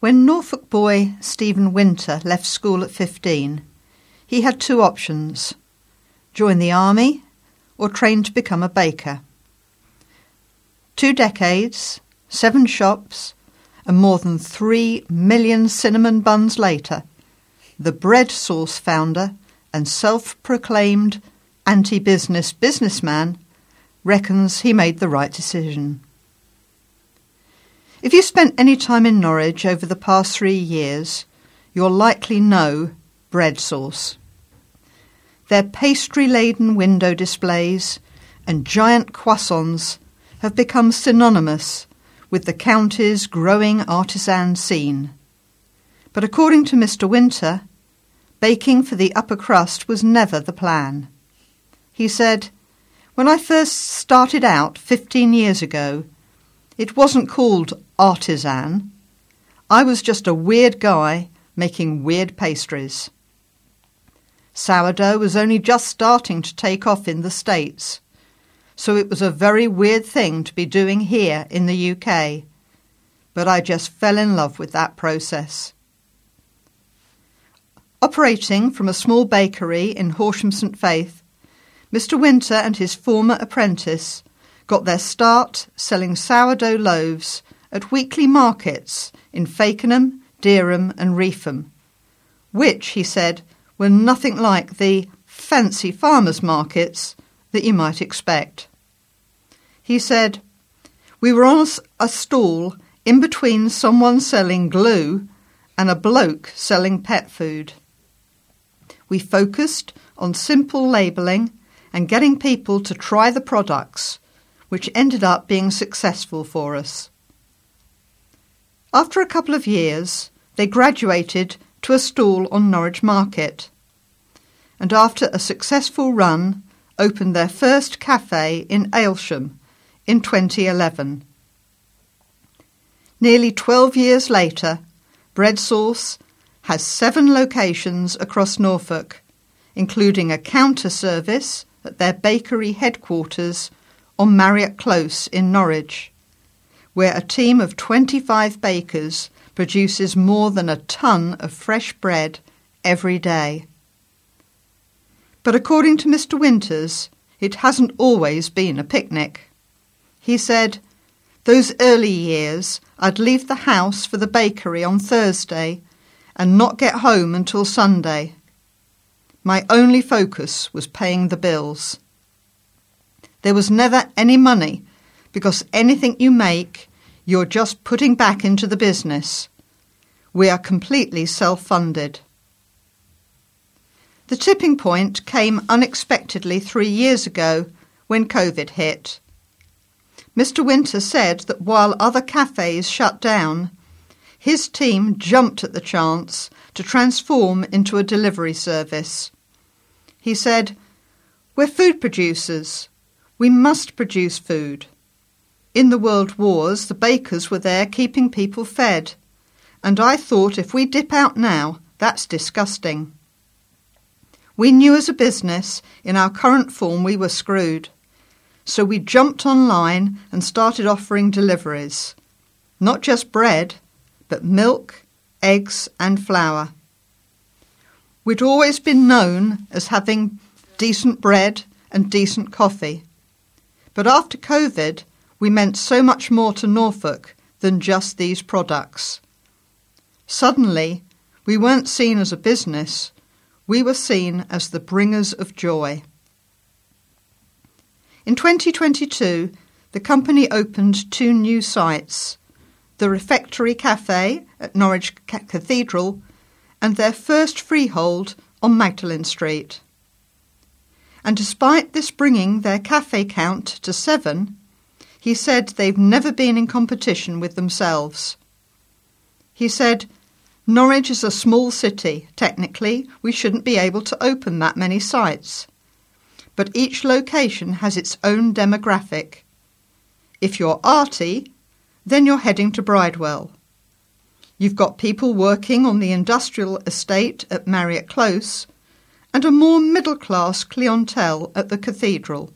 When Norfolk boy Stephen Winter left school at 15, he had two options: join the army or train to become a baker. 2 decades, 7 shops, and more than 3 million cinnamon buns later, the bread sauce founder and self-proclaimed anti-business businessman reckons he made the right decision. If you spent any time in Norwich over the past 3 years, you'll likely know bread sauce. Their pastry-laden window displays and giant croissants have become synonymous with the county's growing artisan scene. But according to Mr. Winter, baking for the upper crust was never the plan. He said, "When I first started out 15 years ago, it wasn't called artisan. I was just a weird guy making weird pastries." Sourdough was only just starting to take off in the States, so it was a very weird thing to be doing here in the UK. But I just fell in love with that process. Operating from a small bakery in Horsham St Faith, Mr. Winter and his former apprentice got their start selling sourdough loaves at weekly markets in Fakenham, Dereham and Reetham, which, he said, were nothing like the fancy farmers' markets that you might expect. He said, "We were on a stall in between someone selling glue and a bloke selling pet food. We focused on simple labelling and getting people to try the products, which ended up being successful for us." After a couple of years, they graduated to a stall on Norwich Market, and after a successful run, opened their first cafe in Aylsham in 2011. Nearly 12 years later, Bread Sauce has 7 locations across Norfolk, including a counter service at their bakery headquarters on Marriott Close in Norwich, where a team of 25 bakers produces more than a ton of fresh bread every day. But according to Mr. Winters, it hasn't always been a picnic. He said, "Those early years, I'd leave the house for the bakery on Thursday and not get home until Sunday. My only focus was paying the bills. There was never any money, because anything you make, you're just putting back into the business. We are completely self-funded." The tipping point came unexpectedly 3 years ago when COVID hit. Mr. Winter said that while other cafes shut down, his team jumped at the chance to transform into a delivery service. He said, "We're food producers. We must produce food. In the world wars, the bakers were there keeping people fed, and I thought if we dip out now, that's disgusting." We knew as a business, in our current form, we were screwed. So we jumped online and started offering deliveries. Not just bread, but milk, eggs and flour. We'd always been known as having decent bread and decent coffee. But after COVID, we meant so much more to Norfolk than just these products. Suddenly, we weren't seen as a business, we were seen as the bringers of joy. In 2022, the company opened 2 new sites, the Refectory Cafe at Norwich Cathedral and their first freehold on Magdalen Street. And despite this bringing their cafe count to 7, he said they've never been in competition with themselves. He said, "Norwich is a small city. Technically, we shouldn't be able to open that many sites. But each location has its own demographic. If you're arty, then you're heading to Bridewell. You've got people working on the industrial estate at Marriott Close and a more middle-class clientele at the cathedral."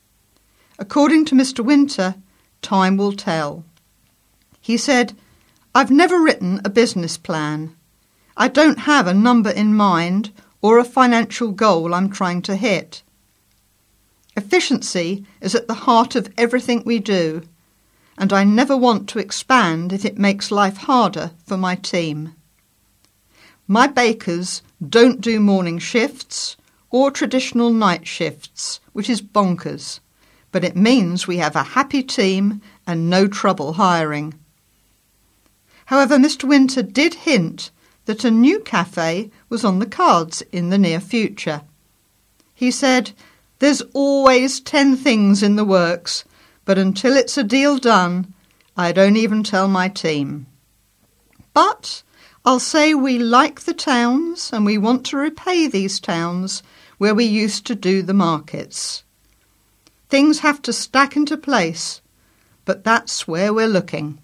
According to Mr. Winter, time will tell. He said, I've never written a business plan. I don't have a number in mind or a financial goal I'm trying to hit. Efficiency is at the heart of everything we do, and I never want to expand if it makes life harder for my team. My bakers don't do morning shifts or traditional night shifts, which is bonkers, but it means we have a happy team and no trouble hiring. However, Mr. Winter did hint that a new cafe was on the cards in the near future. He said, "There's always 10 things in the works, but until it's a deal done, I don't even tell my team. But I'll say we like the towns and we want to repay these towns where we used to do the markets. Things have to stack into place, but that's where we're looking."